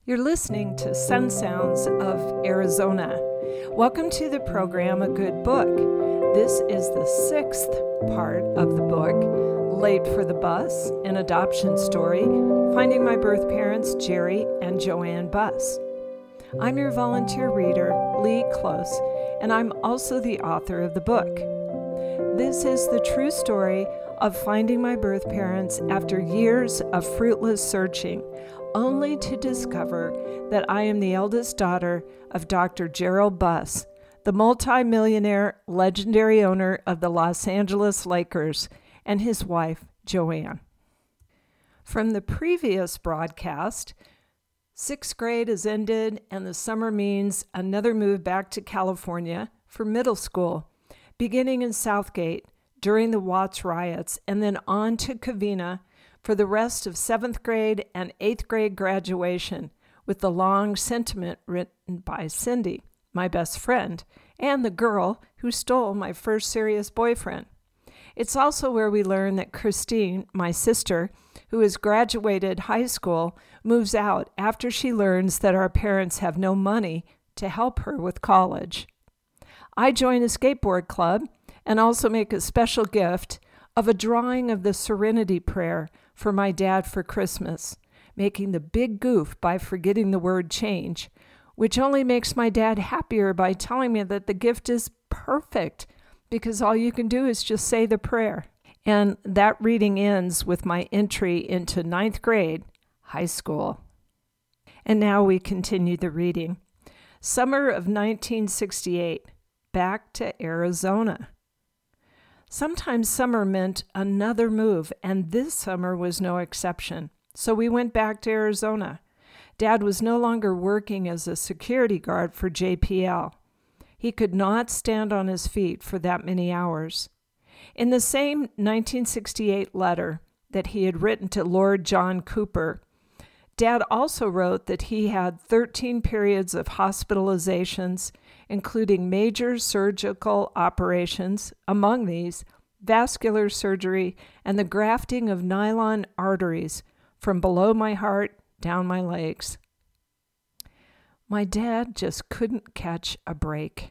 You're listening to Sun Sounds of Arizona. Welcome to the program, A Good Book. This is the sixth part of the book, Late for the Bus, an adoption story, finding my birth parents, Jerry and Joanne Buss. I'm your volunteer reader, Lee Close, and I'm also the author of the book. This is the true story of finding my birth parents after years of fruitless searching, only to discover that I am the eldest daughter of Dr. Gerald Buss, the multi-millionaire legendary owner of the Los Angeles Lakers, and his wife, Joanne. From the previous broadcast, sixth grade has ended and the summer means another move back to California for middle school, beginning in Southgate during the Watts riots and then on to Covina for the rest of 7th grade and 8th grade graduation with the long sentiment written by Cindy, my best friend, and the girl who stole my first serious boyfriend. It's also where we learn that Christine, my sister, who has graduated high school, moves out after she learns that our parents have no money to help her with college. I join a skateboard club and also make a special gift of a drawing of the Serenity Prayer for my dad for Christmas, making the big goof by forgetting the word change, which only makes my dad happier by telling me that the gift is perfect because all you can do is just say the prayer. And that reading ends with my entry into 9th grade, high school. And now we continue the reading. Summer of 1968, back to Arizona. Sometimes summer meant another move, and this summer was no exception. So we went back to Arizona. Dad was no longer working as a security guard for JPL. He could not stand on his feet for that many hours. In the same 1968 letter that he had written to Lord John Cooper, Dad also wrote that he had 13 periods of hospitalizations, including major surgical operations, among these, vascular surgery and the grafting of nylon arteries from below my heart down my legs. My dad just couldn't catch a break.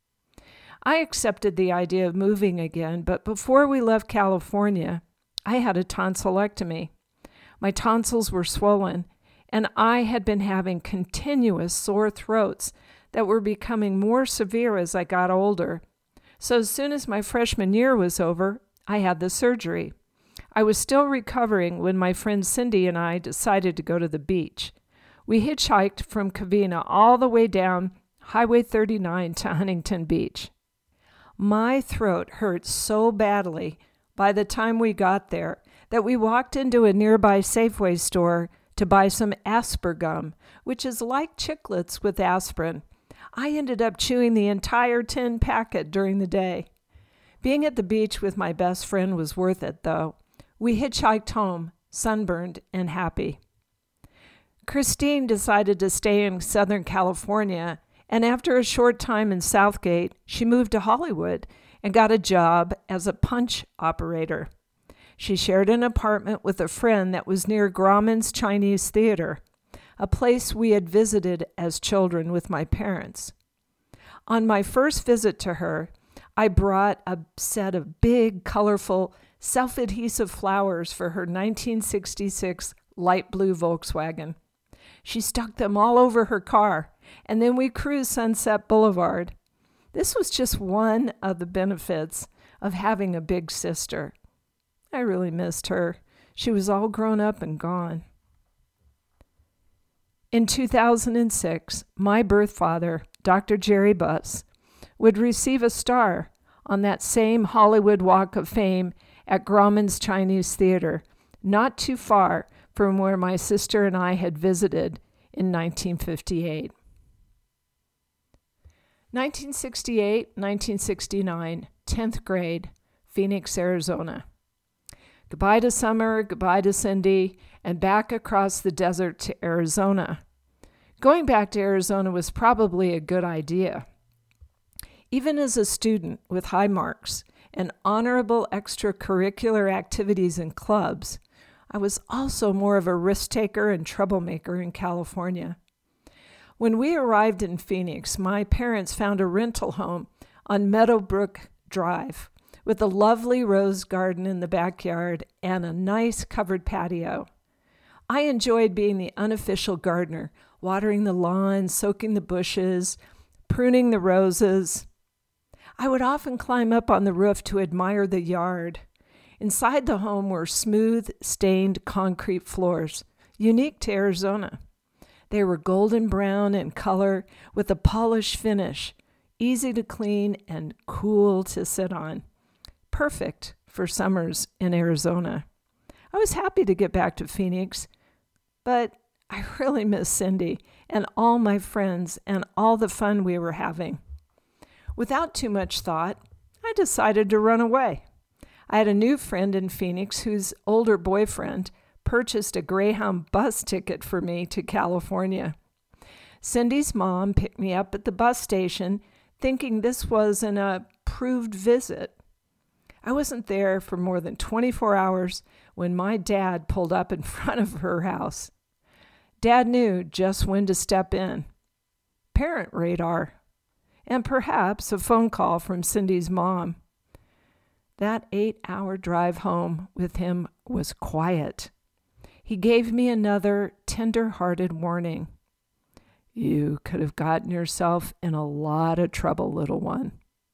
I accepted the idea of moving again, but before we left California, I had a tonsillectomy. My tonsils were swollen, and I had been having continuous sore throats that were becoming more severe as I got older. So as soon as my freshman year was over, I had the surgery. I was still recovering when my friend Cindy and I decided to go to the beach. We hitchhiked from Covina all the way down Highway 39 to Huntington Beach. My throat hurt so badly by the time we got there that we walked into a nearby Safeway store to buy some Aspergum, which is like Chiclets with aspirin. I ended up chewing the entire 10 packet during the day. Being at the beach with my best friend was worth it, though. We hitchhiked home, sunburned and happy. Christine decided to stay in Southern California, and after a short time in Southgate, she moved to Hollywood and got a job as a punch operator. She shared an apartment with a friend that was near Grauman's Chinese Theater, a place we had visited as children with my parents. On my first visit to her, I brought a set of big, colorful, self-adhesive flowers for her 1966 light blue Volkswagen. She stuck them all over her car, and then we cruised Sunset Boulevard. This was just one of the benefits of having a big sister. I really missed her. She was all grown up and gone. In 2006, my birth father, Dr. Jerry Buss, would receive a star on that same Hollywood Walk of Fame at Grauman's Chinese Theater, not too far from where my sister and I had visited in 1958. 1968, 1969, 10th grade, Phoenix, Arizona. Goodbye to summer, goodbye to Cindy, and back across the desert to Arizona. Going back to Arizona was probably a good idea. Even as a student with high marks and honorable extracurricular activities and clubs, I was also more of a risk taker and troublemaker in California. When we arrived in Phoenix, my parents found a rental home on Meadowbrook Drive with a lovely rose garden in the backyard and a nice covered patio. I enjoyed being the unofficial gardener, watering the lawn, soaking the bushes, pruning the roses. I would often climb up on the roof to admire the yard. Inside the home were smooth, stained concrete floors, unique to Arizona. They were golden brown in color with a polished finish, easy to clean and cool to sit on. Perfect for summers in Arizona. I was happy to get back to Phoenix, but I really miss Cindy and all my friends and all the fun we were having. Without too much thought, I decided to run away. I had a new friend in Phoenix whose older boyfriend purchased a Greyhound bus ticket for me to California. Cindy's mom picked me up at the bus station, thinking this was an approved visit. I wasn't there for more than 24 hours when my dad pulled up in front of her house. Dad knew just when to step in. Parent radar, and perhaps a phone call from Cindy's mom. That 8-hour drive home with him was quiet. He gave me another tender-hearted warning. You could have gotten yourself in a lot of trouble, little one.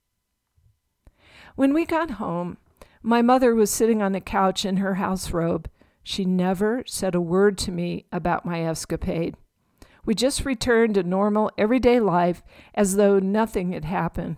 When we got home, my mother was sitting on the couch in her house robe. She never said a word to me about my escapade. We just returned to normal, everyday life as though nothing had happened.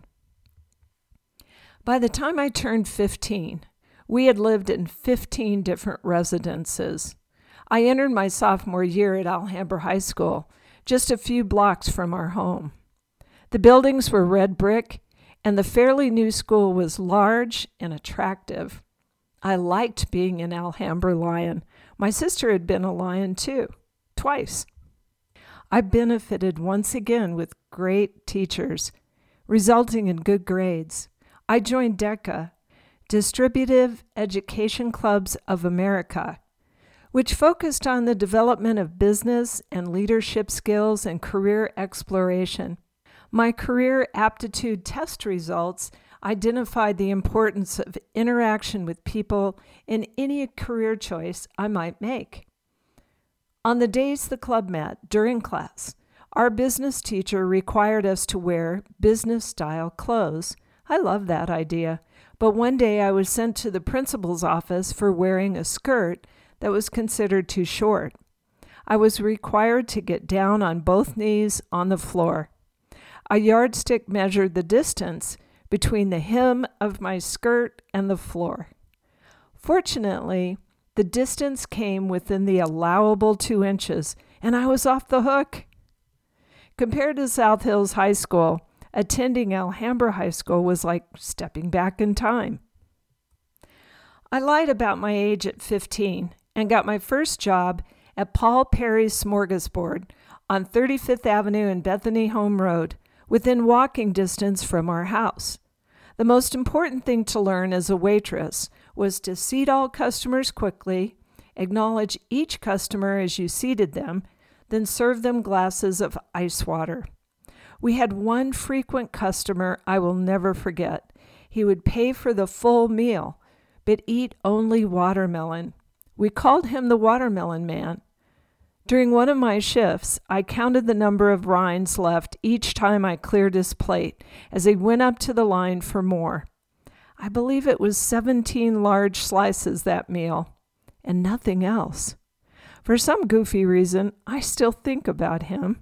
By the time I turned 15, we had lived in 15 different residences. I entered my sophomore year at Alhambra High School, just a few blocks from our home. The buildings were red brick, and the fairly new school was large and attractive. I liked being an Alhambra Lion. My sister had been a Lion too, twice. I benefited once again with great teachers, resulting in good grades. I joined DECA, Distributive Education Clubs of America, which focused on the development of business and leadership skills and career exploration. My career aptitude test results identified the importance of interaction with people in any career choice I might make. On the days the club met during class, our business teacher required us to wear business-style clothes. I love that idea, but one day I was sent to the principal's office for wearing a skirt that was considered too short. I was required to get down on both knees on the floor. A yardstick measured the distance between the hem of my skirt and the floor. Fortunately, the distance came within the allowable 2 inches, and I was off the hook. Compared to South Hills High School, attending Alhambra High School was like stepping back in time. I lied about my age at 15 and got my first job at Paul Perry's Smorgasbord on 35th Avenue and Bethany Home Road, within walking distance from our house. The most important thing to learn as a waitress was to seat all customers quickly, acknowledge each customer as you seated them, then serve them glasses of ice water. We had one frequent customer I will never forget. He would pay for the full meal, but eat only watermelon. We called him the Watermelon Man. During one of my shifts, I counted the number of rinds left each time I cleared his plate as he went up to the line for more. I believe it was 17 large slices that meal, and nothing else. For some goofy reason, I still think about him.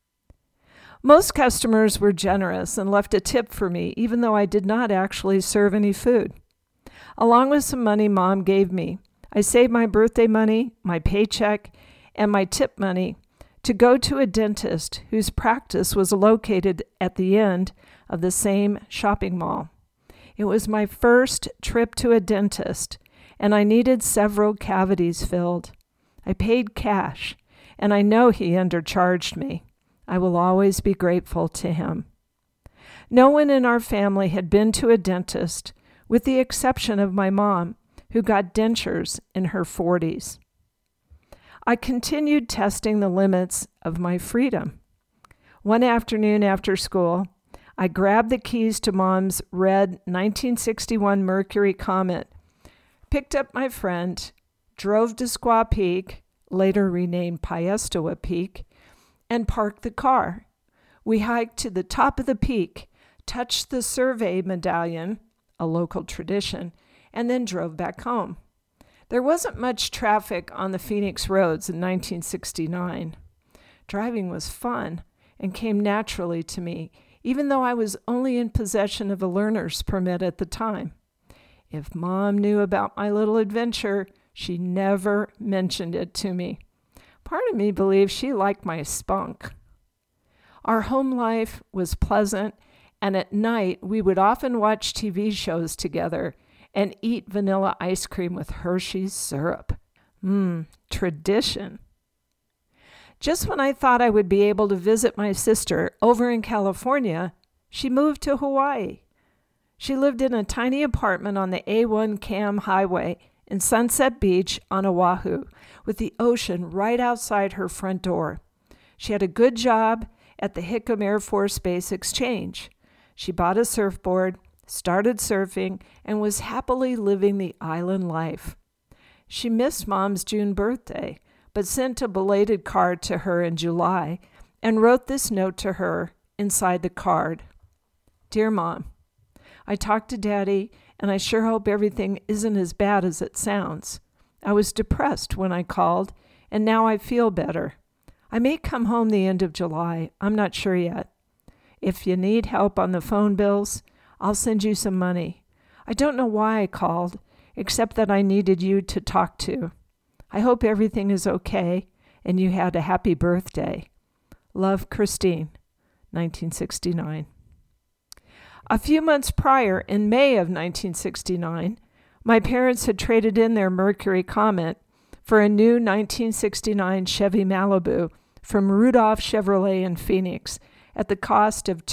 Most customers were generous and left a tip for me, even though I did not actually serve any food. Along with some money Mom gave me, I saved my birthday money, my paycheck, and my tip money to go to a dentist whose practice was located at the end of the same shopping mall. It was my first trip to a dentist, and I needed several cavities filled. I paid cash, and I know he undercharged me. I will always be grateful to him. No one in our family had been to a dentist, with the exception of my mom, who got dentures in her 40s. I continued testing the limits of my freedom. One afternoon after school, I grabbed the keys to Mom's red 1961 Mercury Comet, picked up my friend, drove to Squaw Peak, later renamed Piestewa Peak, and parked the car. We hiked to the top of the peak, touched the survey medallion, a local tradition, and then drove back home. There wasn't much traffic on the Phoenix roads in 1969. Driving was fun and came naturally to me, even though I was only in possession of a learner's permit at the time. If Mom knew about my little adventure, she never mentioned it to me. Part of me believes she liked my spunk. Our home life was pleasant, and at night we would often watch TV shows together and eat vanilla ice cream with Hershey's syrup. Tradition. Just when I thought I would be able to visit my sister over in California, she moved to Hawaii. She lived in a tiny apartment on the A1 Cam Highway in Sunset Beach on Oahu, with the ocean right outside her front door. She had a good job at the Hickam Air Force Base Exchange. She bought a surfboard, started surfing, and was happily living the island life. She missed Mom's June birthday, but sent a belated card to her in July and wrote this note to her inside the card. Dear Mom, I talked to Daddy, and I sure hope everything isn't as bad as it sounds. I was depressed when I called, and now I feel better. I may come home the end of July. I'm not sure yet. If you need help on the phone bills, I'll send you some money. I don't know why I called, except that I needed you to talk to. I hope everything is okay and you had a happy birthday. Love, Christine, 1969. A few months prior, in May of 1969, my parents had traded in their Mercury Comet for a new 1969 Chevy Malibu from Rudolph Chevrolet in Phoenix at the cost of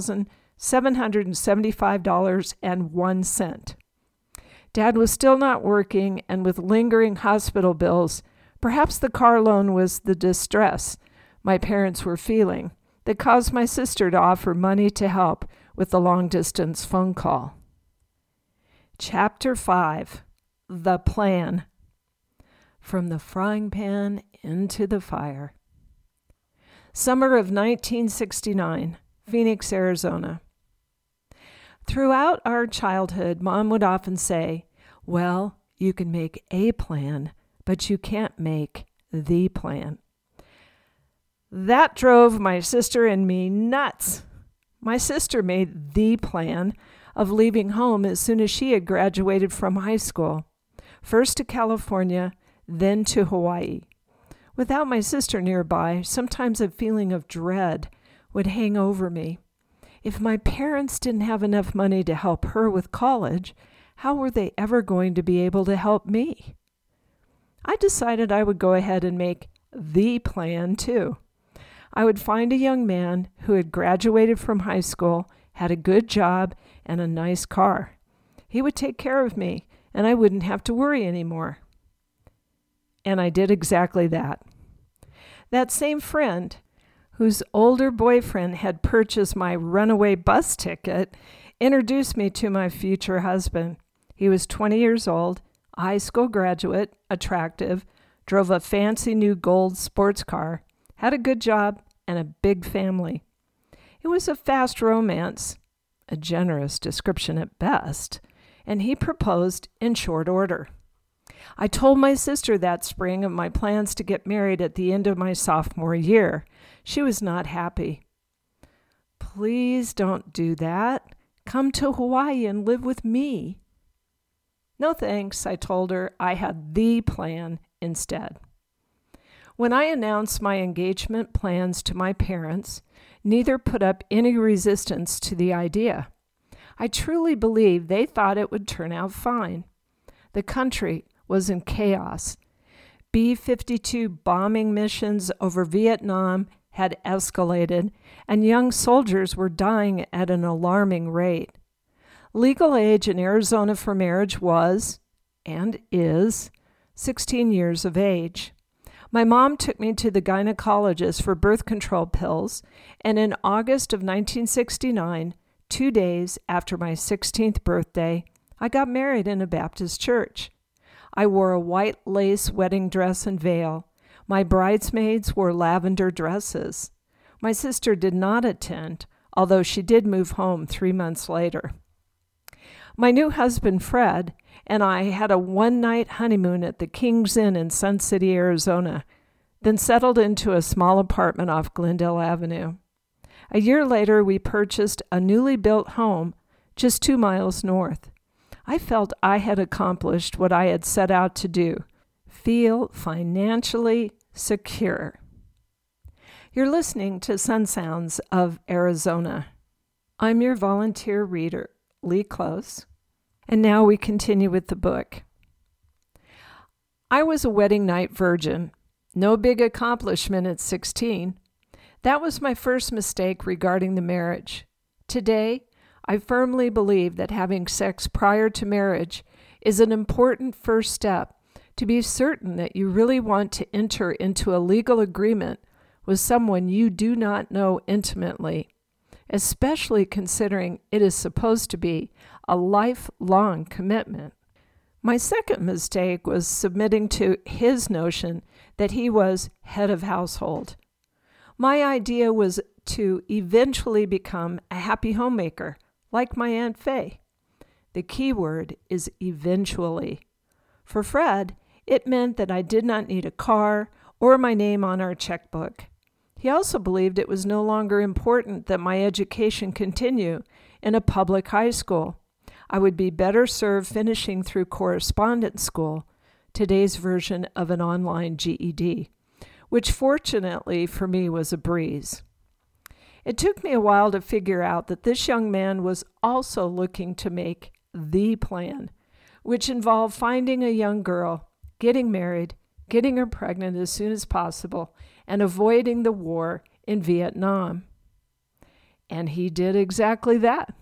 $2,775.01. Dad was still not working, and with lingering hospital bills, perhaps the car loan was the distress my parents were feeling that caused my sister to offer money to help with the long-distance phone call. Chapter 5. The Plan. From the frying pan into the fire. Summer of 1969, Phoenix, Arizona. Throughout our childhood, Mom would often say, well, you can make a plan, but you can't make the plan. That drove my sister and me nuts. My sister made the plan of leaving home as soon as she had graduated from high school, first to California, then to Hawaii. Without my sister nearby, sometimes a feeling of dread would hang over me. If my parents didn't have enough money to help her with college, how were they ever going to be able to help me? I decided I would go ahead and make the plan too. I would find a young man who had graduated from high school, had a good job, and a nice car. He would take care of me, and I wouldn't have to worry anymore. And I did exactly that. That same friend, whose older boyfriend had purchased my runaway bus ticket, introduced me to my future husband. He was 20 years old, a high school graduate, attractive, drove a fancy new gold sports car, had a good job, and a big family. It was a fast romance, a generous description at best, and he proposed in short order. I told my sister that spring of my plans to get married at the end of my sophomore year. She was not happy. Please don't do that. Come to Hawaii and live with me. No thanks, I told her. I had the plan instead. When I announced my engagement plans to my parents, neither put up any resistance to the idea. I truly believe they thought it would turn out fine. The country was in chaos. B-52 bombing missions over Vietnam had escalated, and young soldiers were dying at an alarming rate. Legal age in Arizona for marriage was and is 16 years of age. My mom took me to the gynecologist for birth control pills, and in August of 1969, 2 days after my 16th birthday, I got married in a Baptist church. I wore a white lace wedding dress and veil. My bridesmaids wore lavender dresses. My sister did not attend, although she did move home 3 months later. My new husband, Fred, and I had a one-night honeymoon at the King's Inn in Sun City, Arizona, then settled into a small apartment off Glendale Avenue. A year later, we purchased a newly built home just 2 miles north. I felt I had accomplished what I had set out to do, feel financially secure. You're listening to Sun Sounds of Arizona. I'm your volunteer reader, Lee Close, and now we continue with the book. I was a wedding night virgin. No big accomplishment at 16. That was my first mistake regarding the marriage. Today, I firmly believe that having sex prior to marriage is an important first step to be certain that you really want to enter into a legal agreement with someone you do not know intimately, especially considering it is supposed to be a lifelong commitment. My second mistake was submitting to his notion that he was head of household. My idea was to eventually become a happy homemaker, like my Aunt Faye. The key word is eventually. For Fred, it meant that I did not need a car or my name on our checkbook. He also believed it was no longer important that my education continue in a public high school. I would be better served finishing through correspondence school, today's version of an online GED, which fortunately for me was a breeze. It took me a while to figure out that this young man was also looking to make the plan, which involved finding a young girl, getting married, getting her pregnant as soon as possible, and avoiding the war in Vietnam. And he did exactly that.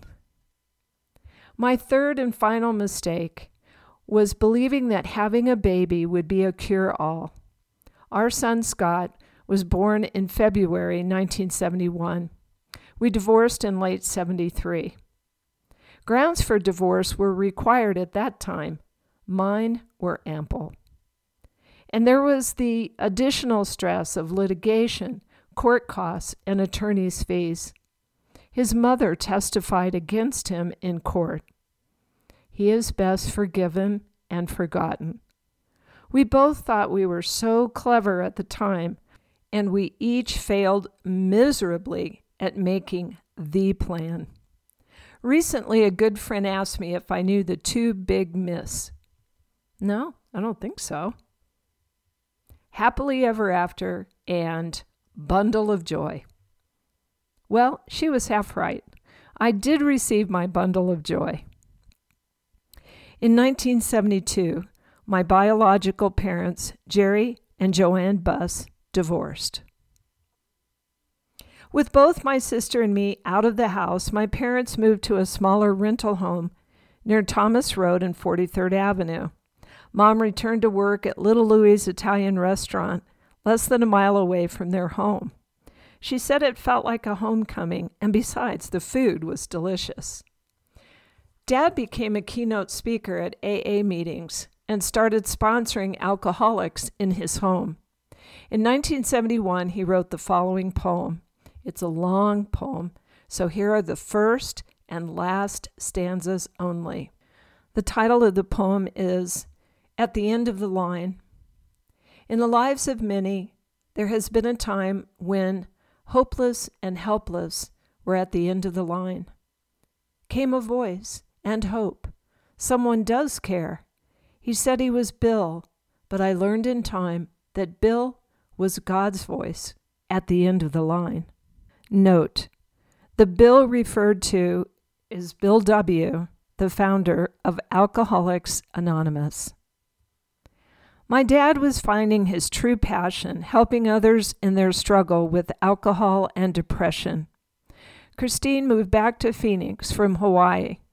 My third and final mistake was believing that having a baby would be a cure-all. Our son Scott was born in February 1971. We divorced in late 73. Grounds for divorce were required at that time. Mine were ample. And there was the additional stress of litigation, court costs, and attorney's fees. His mother testified against him in court. He is best forgiven and forgotten. We both thought we were so clever at the time, and we each failed miserably at making the plan. Recently, a good friend asked me if I knew the two big myths. No, I don't think so. Happily ever after and bundle of joy. Well, she was half right. I did receive my bundle of joy. In 1972, my biological parents, Jerry and Joanne Buss, divorced. With both my sister and me out of the house, my parents moved to a smaller rental home near Thomas Road and 43rd Avenue. Mom returned to work at Little Louie's Italian restaurant, less than a mile away from their home. She said it felt like a homecoming, and besides, the food was delicious. Dad became a keynote speaker at AA meetings and started sponsoring alcoholics in his home. In 1971, he wrote the following poem. It's a long poem, so here are the first and last stanzas only. The title of the poem is At the End of the Line. In the lives of many, there has been a time when, hopeless and helpless, were at the end of the line. Came a voice and hope. Someone does care. He said he was Bill, but I learned in time that Bill was God's voice at the end of the line. Note, the Bill referred to is Bill W., the founder of Alcoholics Anonymous. My dad was finding his true passion, helping others in their struggle with alcohol and depression. Christine moved back to Phoenix from Hawaii,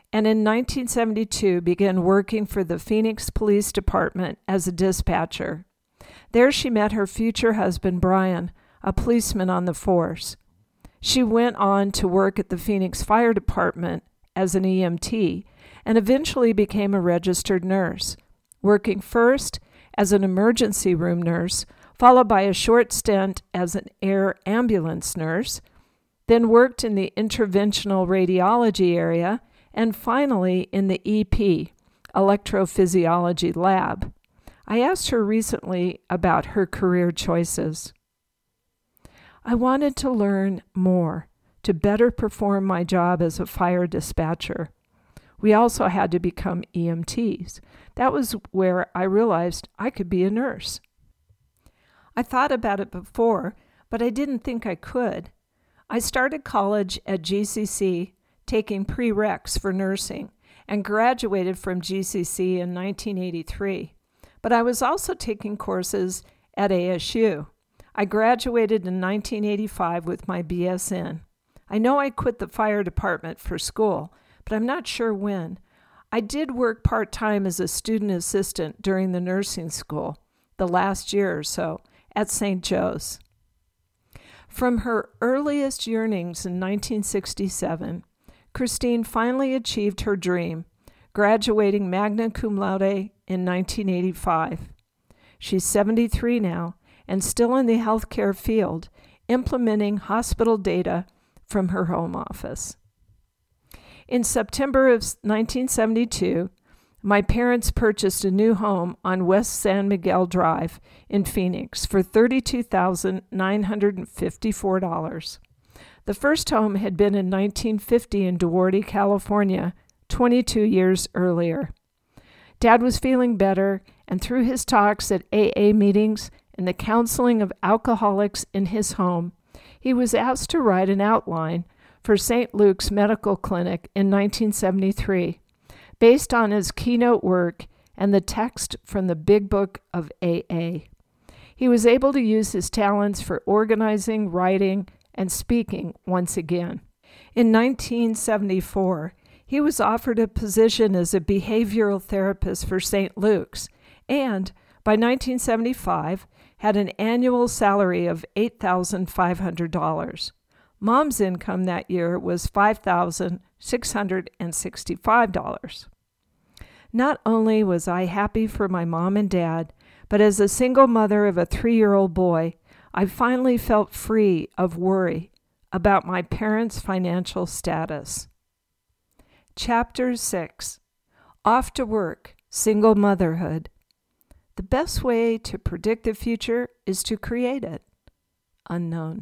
and in 1972 began working for the Phoenix Police Department as a dispatcher. There she met her future husband, Brian, a policeman on the force. She went on to work at the Phoenix Fire Department as an EMT and eventually became a registered nurse, working first as an emergency room nurse, followed by a short stint as an air ambulance nurse, then worked in the interventional radiology area, and finally in the EP, electrophysiology lab. I asked her recently about her career choices. I wanted to learn more to better perform my job as a fire dispatcher. We also had to become EMTs. That was where I realized I could be a nurse. I thought about it before, but I didn't think I could. I started college at GCC, taking prereqs for nursing, and graduated from GCC in 1983. But I was also taking courses at ASU. I graduated in 1985 with my BSN. I know I quit the fire department for school, but I'm not sure when. I did work part-time as a student assistant during the nursing school, the last year or so, at St. Joe's. From her earliest yearnings in 1967, Christine finally achieved her dream, graduating magna cum laude in 1985. She's 73 now and still in the healthcare field, implementing hospital data from her home office. In September of 1972, my parents purchased a new home on West San Miguel Drive in Phoenix for $32,954. The first home had been in 1950 in Duarte, California, 22 years earlier. Dad was feeling better, and through his talks at AA meetings and the counseling of alcoholics in his home, he was asked to write an outline for St. Luke's Medical Clinic in 1973, based on his keynote work and the text from the Big Book of AA. He was able to use his talents for organizing, writing, and speaking once again. In 1974, he was offered a position as a behavioral therapist for St. Luke's, and by 1975, had an annual salary of $8,500. Mom's income that year was $5,665. Not only was I happy for my mom and dad, but as a single mother of a 3-year-old boy, I finally felt free of worry about my parents' financial status. Chapter 6. Off to Work, Single Motherhood. The best way to predict the future is to create it. Unknown.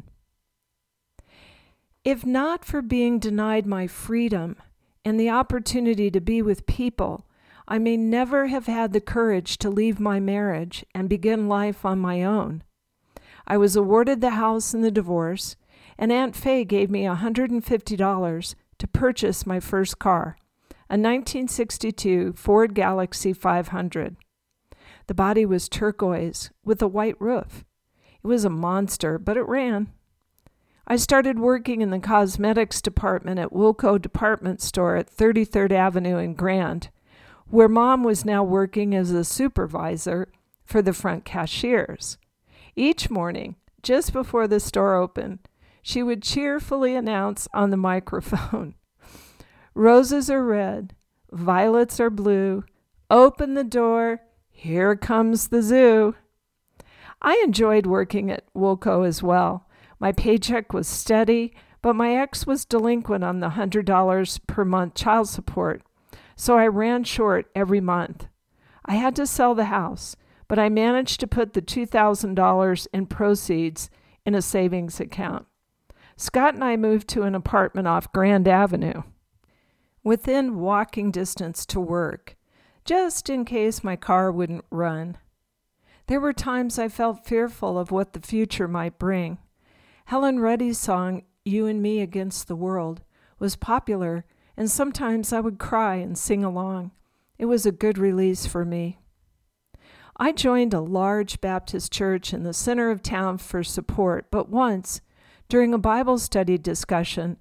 If not for being denied my freedom and the opportunity to be with people, I may never have had the courage to leave my marriage and begin life on my own. I was awarded the house in the divorce, and Aunt Faye gave me $150 to purchase my first car, a 1962 Ford Galaxie 500. The body was turquoise with a white roof. It was a monster, but it ran. I started working in the cosmetics department at Woolco Department Store at 33rd Avenue in Grand, where Mom was now working as a supervisor for the front cashiers. Each morning, just before the store opened, she would cheerfully announce on the microphone, "Roses are red, violets are blue, open the door, here comes the zoo." I enjoyed working at Woolco as well. My paycheck was steady, but my ex was delinquent on the $100 per month child support, so I ran short every month. I had to sell the house, but I managed to put the $2,000 in proceeds in a savings account. Scott and I moved to an apartment off Grand Avenue, within walking distance to work, just in case my car wouldn't run. There were times I felt fearful of what the future might bring. Helen Reddy's song, "You and Me Against the World," was popular, and sometimes I would cry and sing along. It was a good release for me. I joined a large Baptist church in the center of town for support, but once, during a Bible study discussion,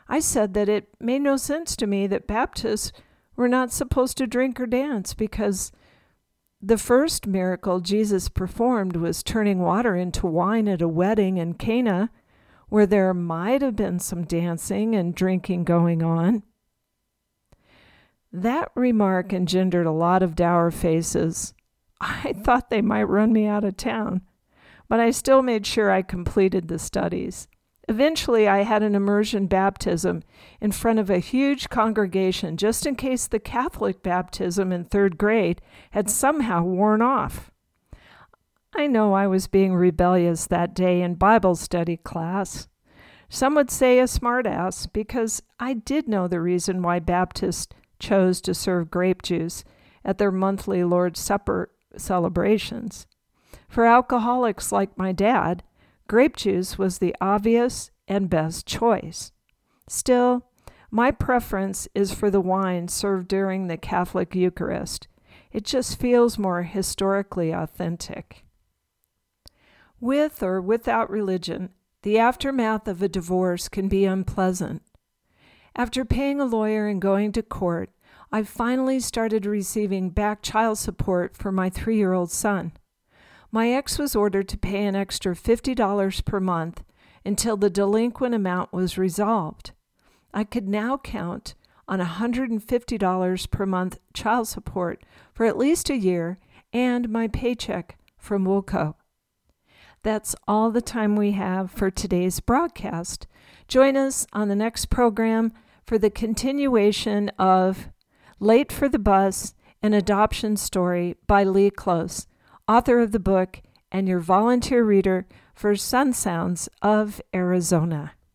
I said that it made no sense to me that Baptists were not supposed to drink or dance because the first miracle Jesus performed was turning water into wine at a wedding in Cana, where there might have been some dancing and drinking going on. That remark engendered a lot of dour faces. I thought they might run me out of town, but I still made sure I completed the studies. Eventually, I had an immersion baptism in front of a huge congregation just in case the Catholic baptism in 3rd grade had somehow worn off. I know I was being rebellious that day in Bible study class. Some would say a smartass because I did know the reason why Baptists chose to serve grape juice at their monthly Lord's Supper celebrations. For alcoholics like my dad, grape juice was the obvious and best choice. Still, my preference is for the wine served during the Catholic Eucharist. It just feels more historically authentic. With or without religion, the aftermath of a divorce can be unpleasant. After paying a lawyer and going to court, I finally started receiving back child support for my 3-year-old son. My ex was ordered to pay an extra $50 per month until the delinquent amount was resolved. I could now count on $150 per month child support for at least a year and my paycheck from Woolco. That's all the time we have for today's broadcast. Join us on the next program for the continuation of Late for the Bus, an adoption story by Lee Close, author of the book and your volunteer reader for Sun Sounds of Arizona.